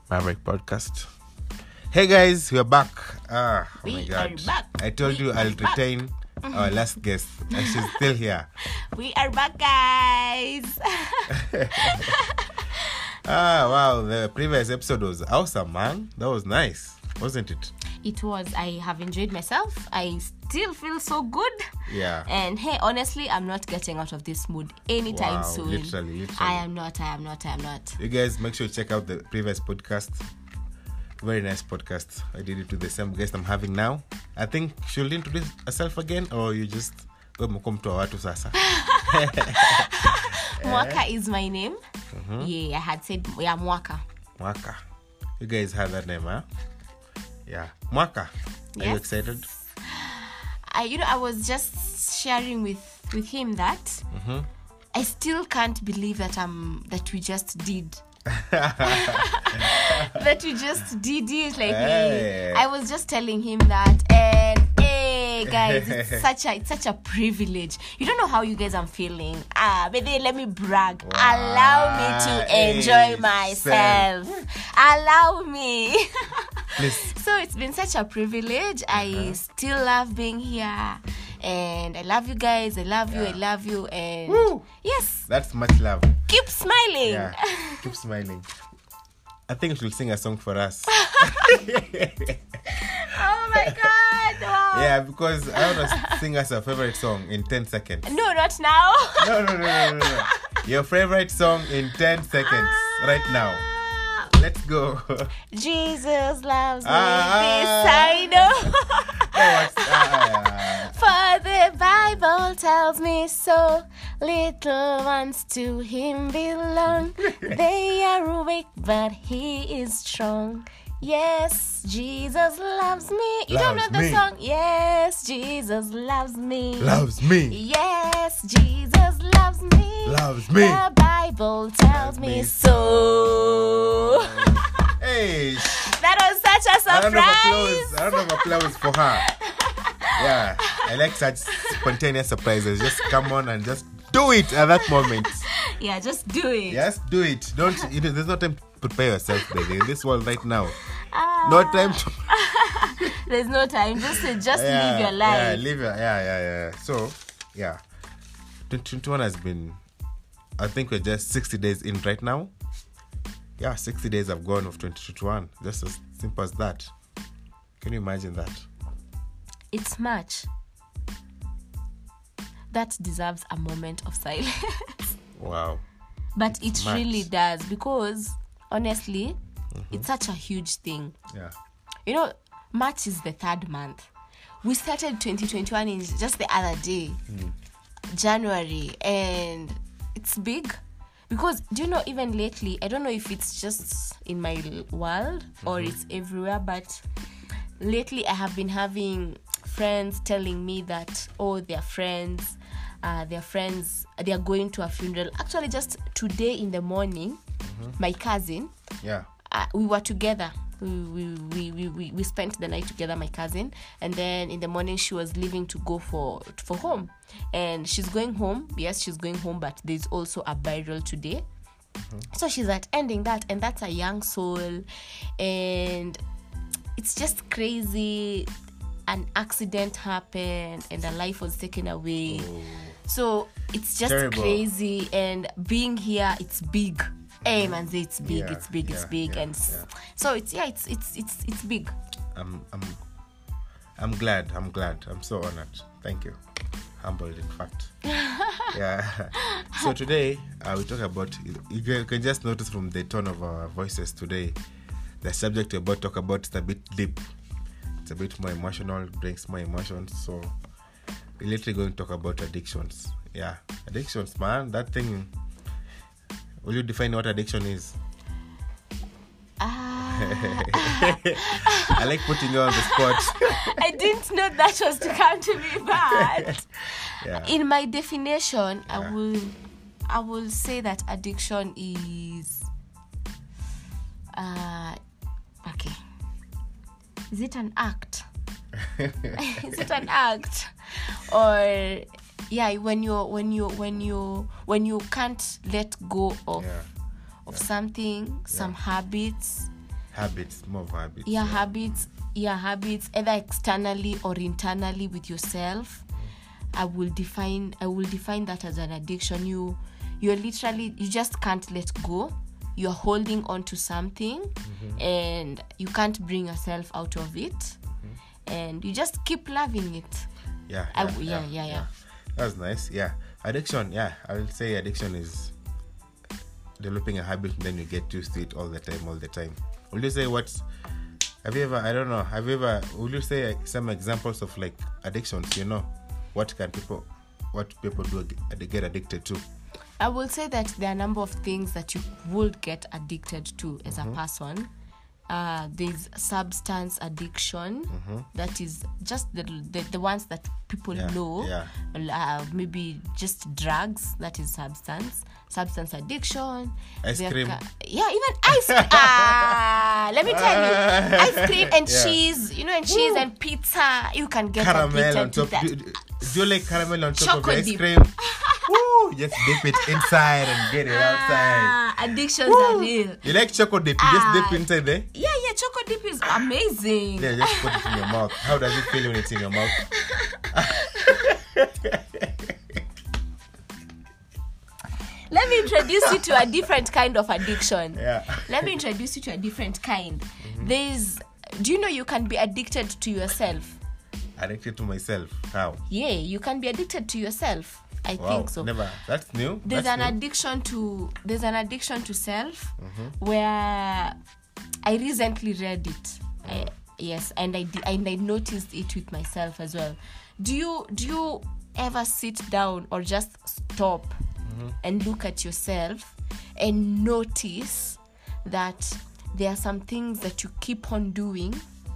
Maverick Podcast. Hey guys, we're back. Oh my God. Are back. I told you I'll retain our last guest, and she's still here. We are back, guys. Wow. The previous episode was awesome, man. That was nice, wasn't it? It was. I have enjoyed myself. I still feel so good. Yeah. And hey, honestly, I'm not getting out of this mood anytime soon. Literally. I am not. You guys, make sure you check out the previous podcast. Very nice podcast. I did it with the same guest I'm having now. I think she'll introduce herself again, or you just come to watu sasa. Mwaka is my name. Mm-hmm. Yeah, I had said Mwaka. Mwaka. You guys had that name, huh? Yeah. Mwaka. Are you excited? I was just sharing with him that I still can't believe that we just did. That we just did it like Hey. I was just telling him that, and hey guys, it's such a privilege. You don't know how you guys are feeling. But then let me brag. Wow. Allow me to enjoy myself. Allow me. Please. So it's been such a privilege. I still love being here, and I love you guys. I love you, and Woo. yes, That's much love. keep smiling. Yeah. Keep smiling. I think she'll sing a song for us. Oh my God! Wow. Yeah, because I want to sing us a favorite song in 10 seconds. No, not now. No. Your favorite song in 10 seconds. Right now. Let's go. Jesus loves me. Ah. This I know. For the Bible tells me so. Little ones to him belong. They are weak, but he is strong. Yes, Jesus loves me. You don't know Loves the me. song? Yes, Jesus loves me. Loves me. Yes, Jesus loves me. Loves me. The Bible tells me so. Hey. That was such a I surprise. don't have applause for her. Yeah. I like such spontaneous surprises. Just come on and just do it at that moment. Yeah, just do it. Just do it. There's no time to prepare yourself, baby. In this world right now. No time to There's no time. Just live your life. Yeah. So, yeah. 2021 has been, I think we're just 60 days in right now. Yeah, 60 days have gone of 2021. Just as simple as that. Can you imagine that? It's March. That deserves a moment of silence. Wow. But it March. really does, because honestly, it's such a huge thing. Yeah. You know, March is the third month. We started 2021 in just the other day, January, and it's big. Because, do you know, even lately, I don't know if it's just in my world or it's everywhere, but lately I have been having friends telling me that, their friends, they are going to a funeral. Actually, just today in the morning, my cousin, Yeah. we were together. We spent the night together, my cousin, and then in the morning she was leaving to go for home, and she's going home. Yes, she's going home, but there's also a burial today. So she's attending that, and that's a young soul, and it's just crazy. An accident happened and a life was taken away. So it's just Terrible. crazy, and being here, it's big. Hey man, it's big, Yeah, it's big, and so it's big. I'm glad. I'm so honored. Thank you. Humbled, in fact. Yeah. So today, we talk about, you can just notice from the tone of our voices today, the subject we're about to talk about is a bit deep. It's a bit more emotional, brings more emotions. So we're literally going to talk about addictions. Yeah. Addictions, man. That thing. Will you define what addiction is? I like putting you on the spot. I didn't know that was to come to me, but Yeah. in my definition, I will say that addiction is okay. Is it an act? Is it an act? Or when you can't let go of something, some habits, Habits, more of habits. Yeah, habits, either externally or internally with yourself. I will define that as an addiction. You're literally, you just can't let go. You're holding on to something, and you can't bring yourself out of it, and you just keep loving it. Yeah. That's nice. Yeah, addiction. Yeah, I will say addiction is developing a habit, and then you get used to it all the time. Will you say would you say some examples of like addictions? What people do they get addicted to? I will say that there are a number of things that you would get addicted to as a person. There's substance addiction. That is just the ones that people know. Maybe just drugs. That is substance addiction. Ice cream. Even ice cream. Let me tell you, ice cream and cheese. And cheese and pizza. You can get addicted to that. Do you like caramel on top Choco of ice dip. cream? Woo! Just dip it inside and get it outside. Addictions are real. You like choco dip? You just dip inside there? Yeah, choco dip is amazing. Yeah, just put it in your mouth. How does it feel when it's in your mouth? Let me introduce you to a different kind of addiction. Yeah. Let me introduce you to a different kind. Do you know you can be addicted to yourself? Addicted to myself? How? Yeah, you can be addicted to yourself. I think so. Never. That's new. There's an addiction to self where I recently read it. And I noticed it with myself as well. Do you ever sit down or just stop and look at yourself and notice that there are some things that you keep on doing?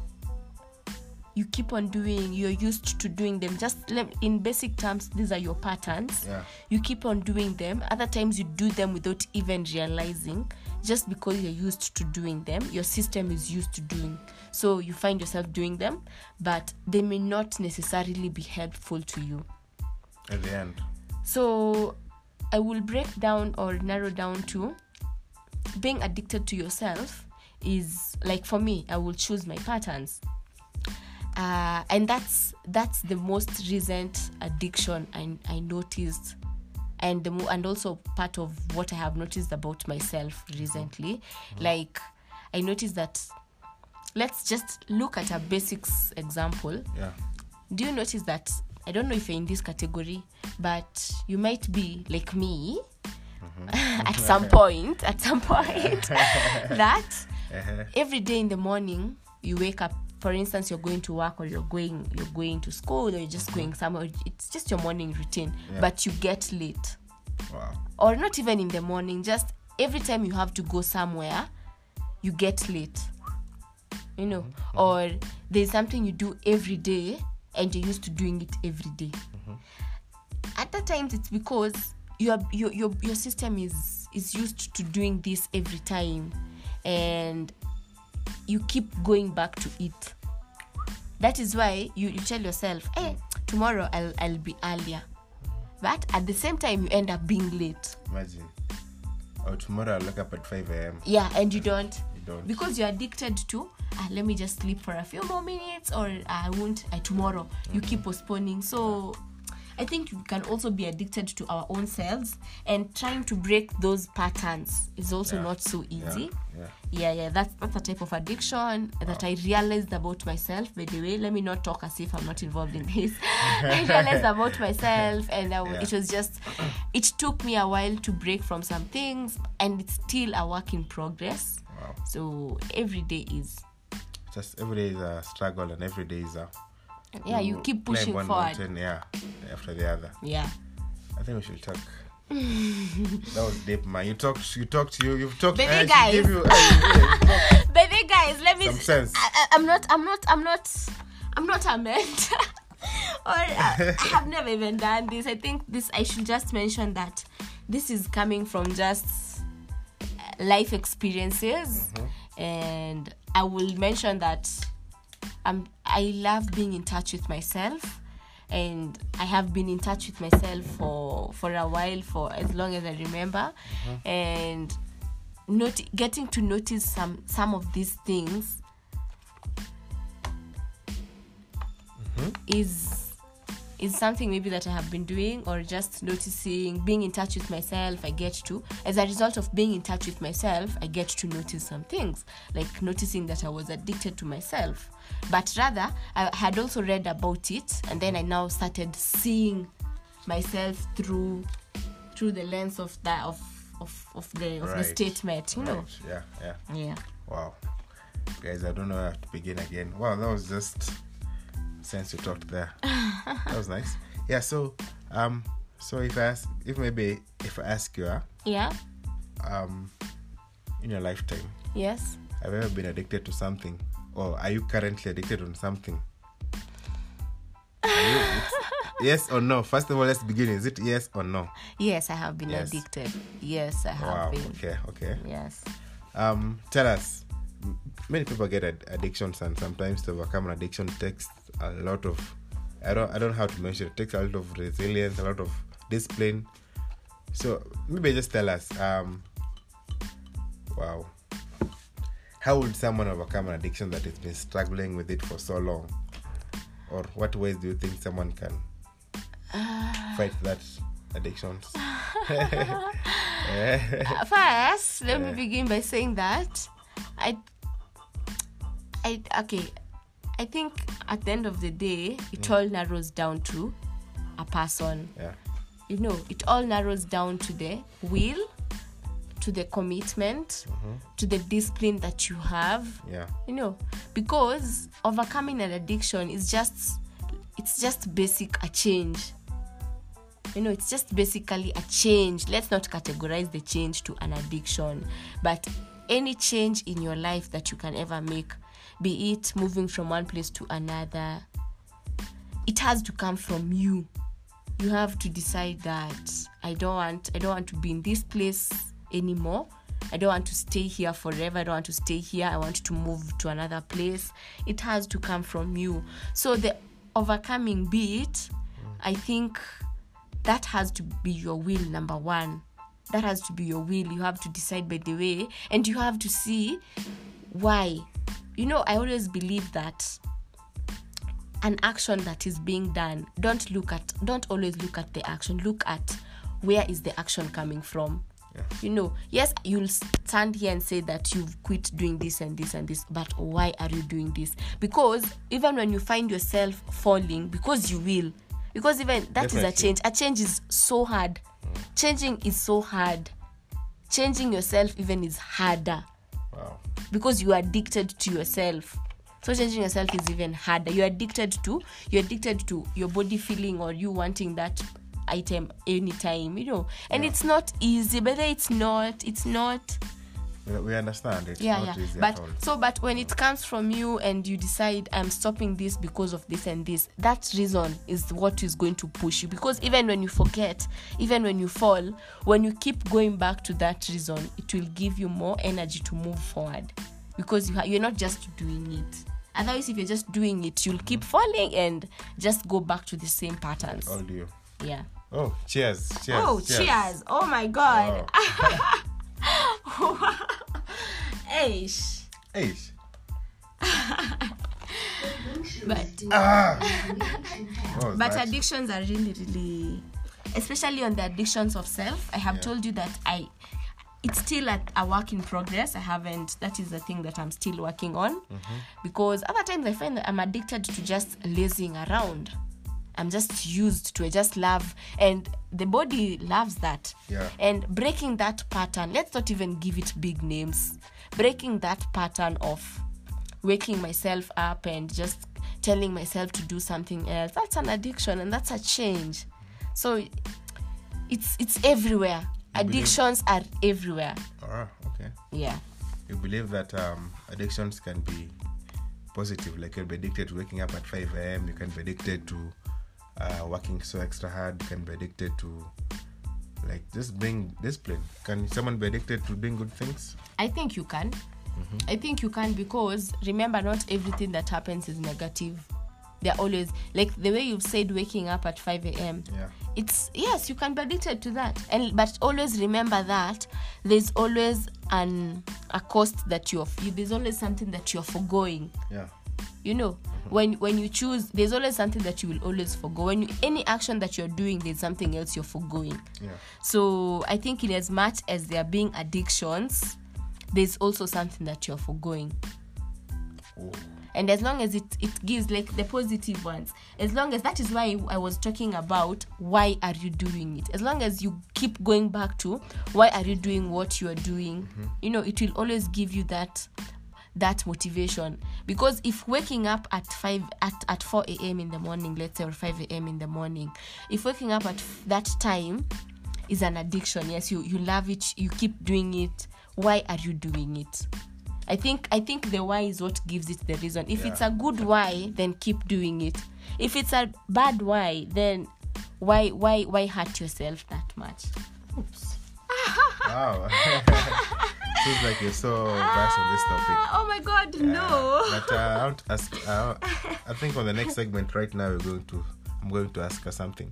You're used to doing them. Just in basic terms, these are your patterns. Yeah. You keep on doing them. Other times you do them without even realizing, just because you're used to doing them. Your system is used to doing. So you find yourself doing them, but they may not necessarily be helpful to you at the end. So I will break down or narrow down to being addicted to yourself is, like, for me, I will choose my patterns. And that's the most recent addiction I noticed, and also part of what I have noticed about myself recently. Like, I noticed that, let's just look at a basics example. Yeah. Do you notice that, I don't know if you're in this category, but you might be like me at some point that every day in the morning you wake up. For instance, you're going to work, or you're going to school, or you're just going somewhere. It's just your morning routine, but you get late. Wow. Or not even in the morning, just every time you have to go somewhere, you get late. Or there's something you do every day, and you're used to doing it every day. At that times, it's because your system is used to doing this every time, and you keep going back to it. That is why you tell yourself, hey, tomorrow I'll be earlier. But at the same time, you end up being late. Imagine. Or tomorrow I'll wake up at 5 a.m. Yeah, and you don't. Because you're addicted to, let me just sleep for a few more minutes, or I won't, tomorrow. You keep postponing. So I think we can also be addicted to our own selves, and trying to break those patterns is also not so easy. Yeah. That's a type of addiction that I realized about myself. By the way, let me not talk as if I'm not involved in this. I realized about myself, and it was just, it took me a while to break from some things, and it's still a work in progress. Wow. So every day is a struggle, and every day is a you keep pushing one forward. Mountain, after the other. Yeah. I think we should talk. That was deep, man. You've talked. You've talked. Baby guys. Baby guys, let me. Some sense. I'm not a mentor. Or I have never even done this. I think I should just mention that this is coming from just life experiences, and I will mention that I love being in touch with myself, and I have been in touch with myself for a while, for as long as I remember, and getting to notice some of these things is something maybe that I have been doing, or just noticing, being in touch with myself. As a result of being in touch with myself, I get to notice some things, like noticing that I was addicted to myself. But rather, I had also read about it, and then I now started seeing myself through the lens of the statement, you know. Yeah. Wow, guys, I don't know how to begin again. Wow, that was just since you talked there. That was nice. Yeah. So if I ask you, in your lifetime, yes, have you ever been addicted to something, or are you currently addicted to something? Yes or no? First of all, let's begin. Is it yes or no? Yes, I have been addicted. Yes, I have been. Okay. Yes. Tell us. Many people get addictions, and sometimes to overcome an addiction takes a lot of, I don't know how to mention it. It takes a lot of resilience, a lot of discipline. So maybe just tell us, how would someone overcome an addiction that has been struggling with it for so long? Or what ways do you think someone can fight that addictions? First, let me begin by saying that I think at the end of the day, it all narrows down to a person. Yeah. You know, it all narrows down to the will, to the commitment, to the discipline that you have. Yeah. You know, because overcoming an addiction is just basic a change. You know, it's just basically a change. Let's not categorize the change to an addiction, but any change in your life that you can ever make, be it moving from one place to another, it has to come from you. You have to decide that I don't want to be in this place anymore. I don't want to stay here forever. I don't want to stay here. I want to move to another place. It has to come from you. So the overcoming bit, I think that has to be your will, number one. That has to be your will. You have to decide, by the way, and you have to see why. You know, I always believe that an action that is being done, don't always look at the action. Look at where is the action coming from. Yeah. You know, yes, you'll stand here and say that you've quit doing this and this and this, but why are you doing this? Because even when you find yourself falling, because you will, because even that Definitely. Is a change. A change is so hard. Changing is so hard. Changing yourself even is harder. Wow. Because you are addicted to yourself. So changing yourself is even harder. You're addicted to your body feeling or you wanting that item anytime, you know. And it's not easy, but it's not. We understand it's not easy at all. But when it comes from you and you decide I'm stopping this because of this and this, that reason is what is going to push you. Because even when you forget, even when you fall, when you keep going back to that reason, it will give you more energy to move forward. Because you're not just doing it. Otherwise, if you're just doing it, you'll keep falling and just go back to the same patterns. All do you? Yeah. Oh, cheers. Cheers. Oh my God. Wow. Eish. But addictions are really, really, especially on the addictions of self. I have told you that it's still a work in progress. That is the thing that I'm still working on. Because other times I find that I'm addicted to just lazing around. I'm just used to it, just love, and the body loves that. Yeah. And breaking that pattern, let's not even give it big names. Breaking that pattern of waking myself up and just telling myself to do something else, that's an addiction and that's a change. So it's everywhere. Addictions are everywhere. Okay. Yeah. You believe that addictions can be positive, like you'll be addicted to waking up at 5 a.m. You can be addicted to working so extra hard. You can be addicted to just being disciplined. Can someone be addicted to doing good things? I think you can. I think you can, because remember, not everything that happens is negative. They're always, like the way you've said, waking up at 5 a.m. Yeah. It's, yes, you can be addicted to that. But always remember that there's always a cost that there's always something that you're foregoing. Yeah. You know, when you choose, there's always something that you will always forgo. Any action that you're doing, there's something else you're foregoing. Yeah. So I think in as much as there being addictions, there's also something that you're foregoing. Oh. And as long as it gives like the positive ones, as long as that is why I was talking about why are you doing it. As long as you keep going back to why are you doing what you are doing, you know, it will always give you that motivation. Because if waking up at 4 a.m. in the morning, let's say, or 5 a.m. in the morning, if waking up at that time is an addiction, yes, you love it, you keep doing it, why are you doing it? I think the why is what gives it the reason. If it's a good why, then keep doing it. If it's a bad why, then why hurt yourself that much? Oops. Wow. Seems like you're so vast on this topic. Oh my God, no. But I want to ask. I think on the next segment right now I'm going to ask her something.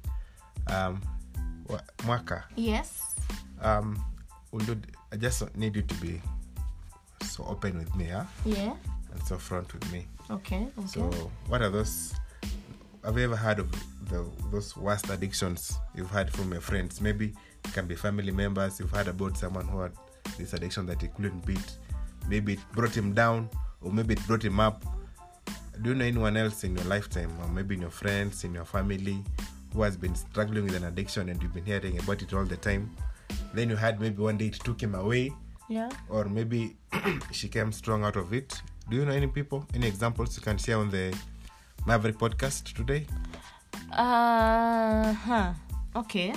Mwaka. Yes. I just need you to be so open with me, huh? Yeah. And so front with me. Okay. So, what are those? Have you ever heard of those worst addictions you've had from your friends? Maybe it can be family members. You've heard about someone who had this addiction that he couldn't beat. Maybe it brought him down, or maybe it brought him up. Do you know anyone else in your lifetime, or maybe in your friends, in your family, who has been struggling with an addiction and you've been hearing about it all the time? Then you had maybe one day it took him away. Yeah. Or maybe she came strong out of it. Do you know any people, any examples you can share on the Maverick podcast today? Okay.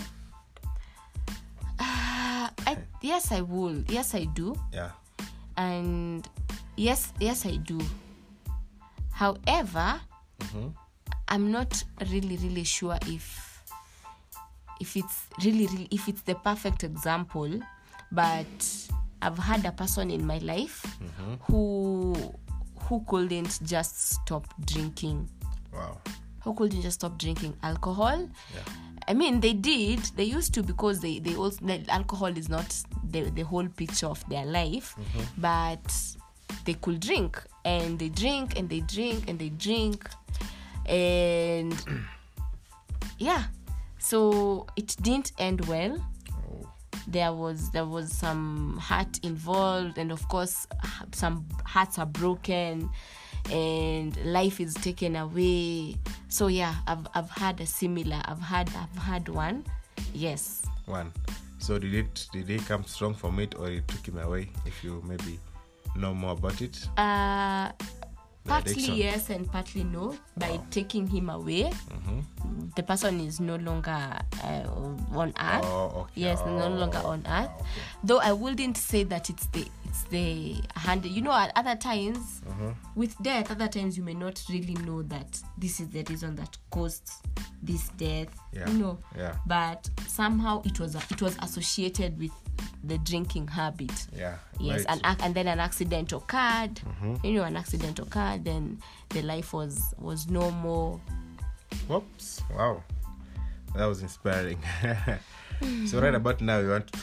Yes, I will. Yes, I do. Yeah. And yes, I do. However, I'm not really sure if it's if it's the perfect example, but I've had a person in my life who couldn't just stop drinking. Wow. Who couldn't just stop drinking alcohol. Yeah. I mean, they used to, because they also, alcohol is not the whole picture of their life, but they could drink, and they drink and they drink and they drink, and yeah, so it didn't end well. There was some hurt involved, and of course some hearts are broken and life is taken away. So yeah, I've had a similar. I've had one. Yes. One. So did he come strong from it, or it took him away? If you maybe know more about it. Partly yes and partly no. By taking him away, the person is no longer on earth. Yes, no longer on earth. Okay. Though I wouldn't say that it's the hand. You know, at other times with death, other times you may not really know that this is the reason that caused this death. Yeah. You know. Yeah. But somehow it was associated with the drinking habit. Yeah. Yes, right. and then an accident occurred. You know, an accident occurred. Then the life was no more. Whoops! Wow, that was inspiring. So right about now, I want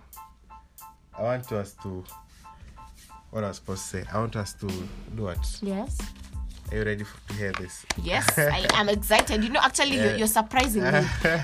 us to. What I was supposed to say? I want us to do what? Yes. Are you ready to hear this? Yes, I am excited. You know, actually, you're surprising me.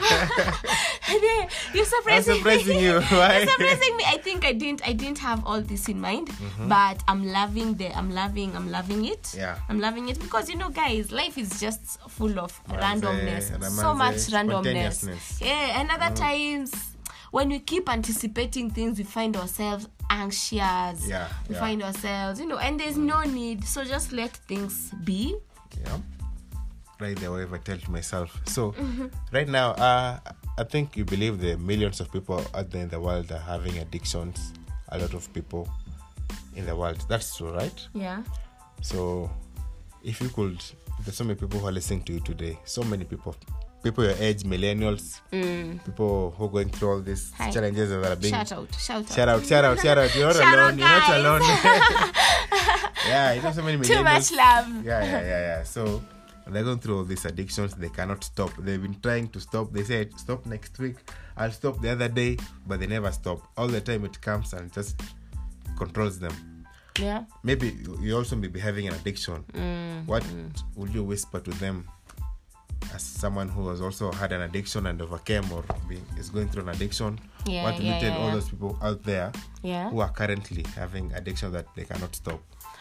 You're surprising I'm surprising you. Why? You're surprising me. I think I didn't have all this in mind, but I'm loving it. Yeah. I'm loving it because, you know, guys, life is just full of randomness. Ramanze, So much randomness. spontaneousness. Yeah, and other times when we keep anticipating things, we find ourselves anxious. Yeah. We find ourselves, you know, and there's no need. So just let things be. Yeah. Right there, whatever I tell to myself. So, right now, I think you believe the millions of people out there in the world are having addictions. A lot of people in the world. That's true, right? Yeah. So, if you could, there's so many people who are listening to you today. So many people your age, millennials, people who are going through all these challenges that are being. Shout out. You're not alone. You're not alone. Yeah, you know, so many millennials. Too much love. Yeah. So they're going through all these addictions. They cannot stop. They've been trying to stop. They say, stop next week. I'll stop the other day, but they never stop. All the time it comes and just controls them. Yeah. Maybe you also may be having an addiction. What would you whisper to them as someone who has also had an addiction and overcame or is going through an addiction? Yeah, What would you tell all yeah. those people out there Yeah. who are currently having addiction that they cannot stop?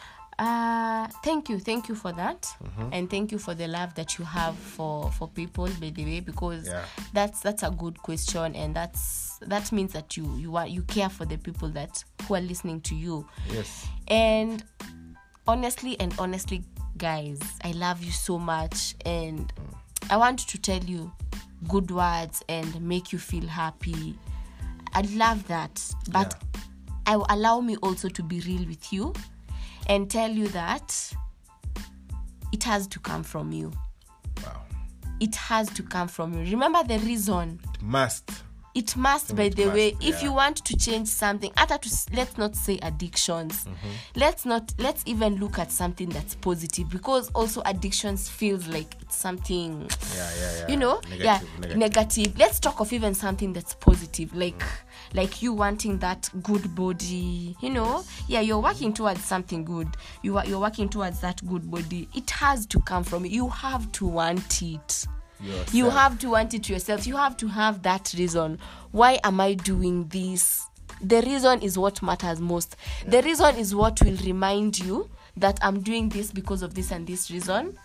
Thank you for that, and thank you for the love that you have for people, by the way, because that's a good question, and that means that you care for the people who are listening to you. Yes. And honestly, guys, I love you so much, and I want to tell you good words and make you feel happy. I love that, but allow me also to be real with you and tell you that it has to come from you. Wow. It has to come from you. Remember the reason. It must, by the way. If you want to change something, let's not say addictions. Let's even look at something that's positive, because also addictions feels like it's something, negative. Let's talk of even something that's positive, like you wanting that good body, you're working towards something good. You're working towards that good body. It has to come from you. You have to want it. Yourself. You have to want it yourself. You have to have that reason. Why am I doing this? The reason is what matters most. The reason is what will remind you that I'm doing this because of this and this reason.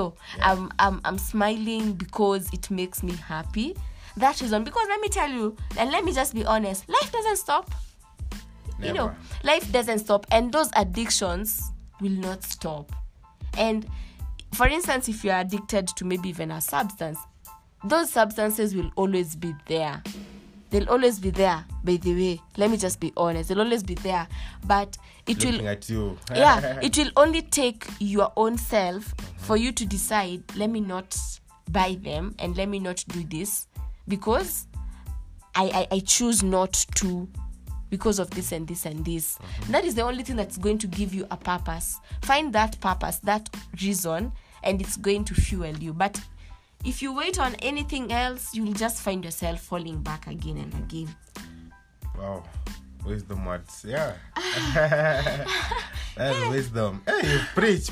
I'm smiling because it makes me happy. That reason. Because let me tell you, and let me just be honest, life doesn't stop. Never. Life doesn't stop, and those addictions will not stop. And for instance, if you are addicted to maybe even a substance, those substances will always be there. They'll always be there, by the way. Let me just be honest. They'll always be there. But it Looking at you. it will only take your own self for you to decide, let me not buy them and let me not do this because I choose not to, because of this and this and this. That is the only thing that's going to give you a purpose. Find that purpose, that reason, and it's going to fuel you. But if you wait on anything else, you'll just find yourself falling back again and again. Wow. Wisdom words. Yeah. That's wisdom. Hey, you preach.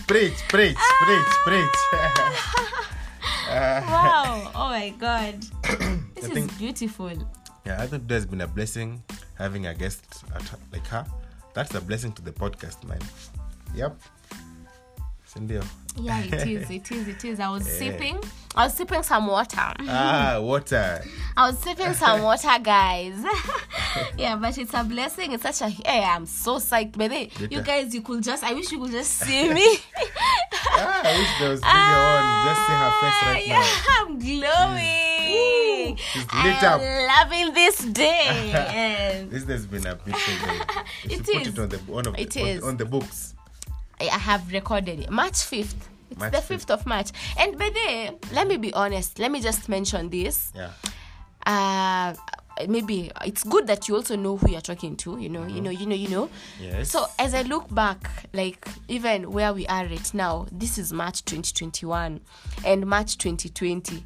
Wow. Oh my God. This is beautiful. Yeah, I think there's been a blessing having a guest like her. That's a blessing to the podcast, man. Yep. Sindio. Yeah, it is. I was sipping some water. Water. I was sipping some water, guys. Yeah, but it's a blessing. It's such a... Hey, I'm so psyched, baby. You guys, I wish you could just see me. I wish there was video on. Just see her face right now. I'm glowing. She's lit up. Loving this day. And this has been a beautiful day. It put is. it on the books. I have recorded it. March 5th. It's March the 5th of March. And by the way, let me be honest. Let me just mention this. Yeah. Maybe it's good that you also know who you're talking to. You know. Yes. So as I look back, like even where we are right now, this is March 2021 and March 2020.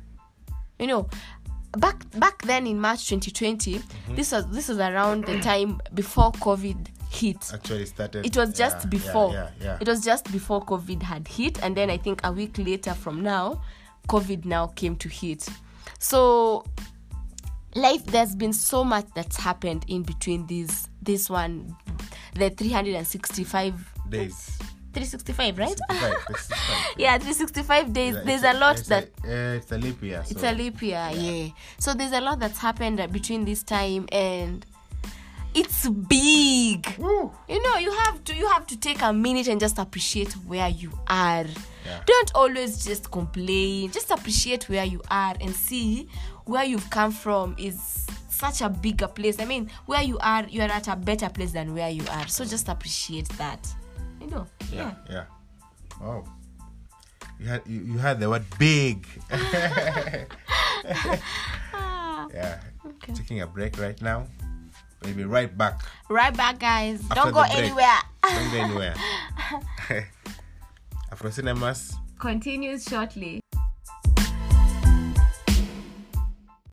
Back then in March 2020, this was around the time before COVID hit. Actually started. It was just before. Yeah. It was just before COVID had hit, and then I think a week later from now, COVID now came to hit. So there's been so much that's happened in between this one, the 365 days. 365, right? 365. Yeah, 365 days. There's a lot it's a leap year. It's a leap year, yeah. So there's a lot that's happened between this time, and it's big. Woo. You have to take a minute and just appreciate where you are. Yeah. Don't always just complain. Just appreciate where you are and see where you've come from is such a bigger place. I mean, where you are at a better place than where you are. So just appreciate that. Yeah. Wow. You had the word big. Yeah. Okay. Taking a break right now. We'll be right back. Right back, guys. After Don't go the break. anywhere. Don't go anywhere. Afro Cinemas continues shortly.